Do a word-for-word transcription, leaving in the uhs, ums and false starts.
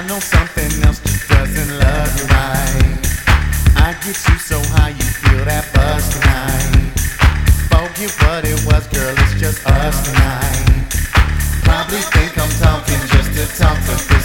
know something else just doesn't love you right. I get you so high you feel that buzz tonight. Forget what it was, girl, it's just us tonight. Probably think I'm talking just to talk, but this